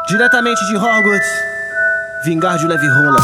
Diretamente de Hogwarts, vingar de leve rola.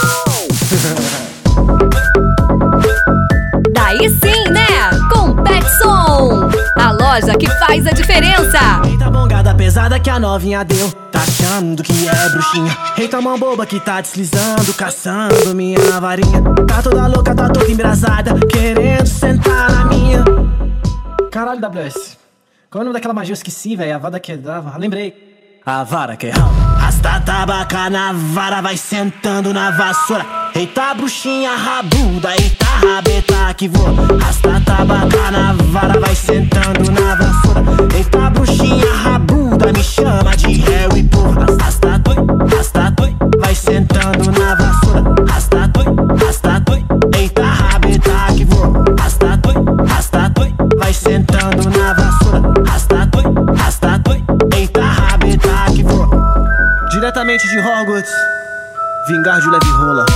Daí sim, né? Com Petson, a loja que faz a diferença. Eita bongada pesada que a novinha deu, tá achando que é bruxinha. Eita mão boba que tá deslizando, caçando minha varinha. Tá toda louca, tá toda embrasada, querendo sentar na minha. Caralho, WS, qual é o nome daquela magia? Eu esqueci, velho. A vara que dava, lembrei. A vara que rasta tabaca na vara, vai sentando na vassoura. Eita bruxinha rabuda, eita rabeta que voa. Rasta tabaca na vara, vai sentando na vassoura. Eita bruxinha rabuda, me chama de réu e porra. Rasta toi, vai sentando na vassoura. Rasta toi, eita rabeta que voa. Rasta toi, vai sentando na vassoura. Rasta toi, eita rabeta que voa. Diretamente de Hogwarts, vingar de leve rola.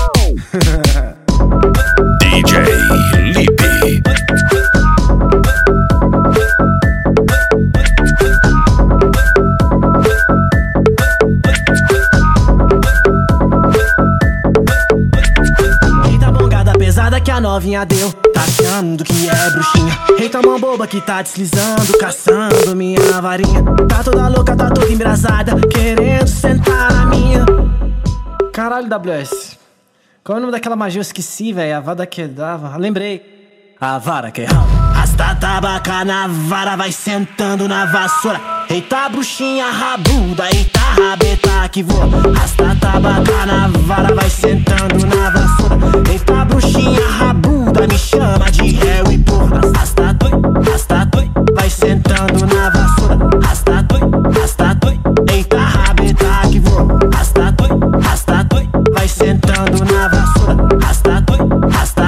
DJ Lipe. Eita bongada pesada que a novinha deu, tá achando que é bruxinha. Eita mão boba que tá deslizando, caçando minha varinha. Tá toda louca, tá toda embrasada, querendo sentar na minha. Caralho, WS, qual é o nome daquela magia? Eu esqueci, velho. A vara que dava, lembrei. A vara que rasta tabaca na vara, vai sentando na vassoura. Eita bruxinha rabuda, eita rabeta que voa. Rasta tabaca na vara, vai sentando na vassoura. Eita bruxinha rabuda, me chama de réu e porra. Rasta toi, vai sentando na vassoura. Rasta toi, eita rabeta que voa. Rasta toi, vai sentando na vassoura. Rasta toi,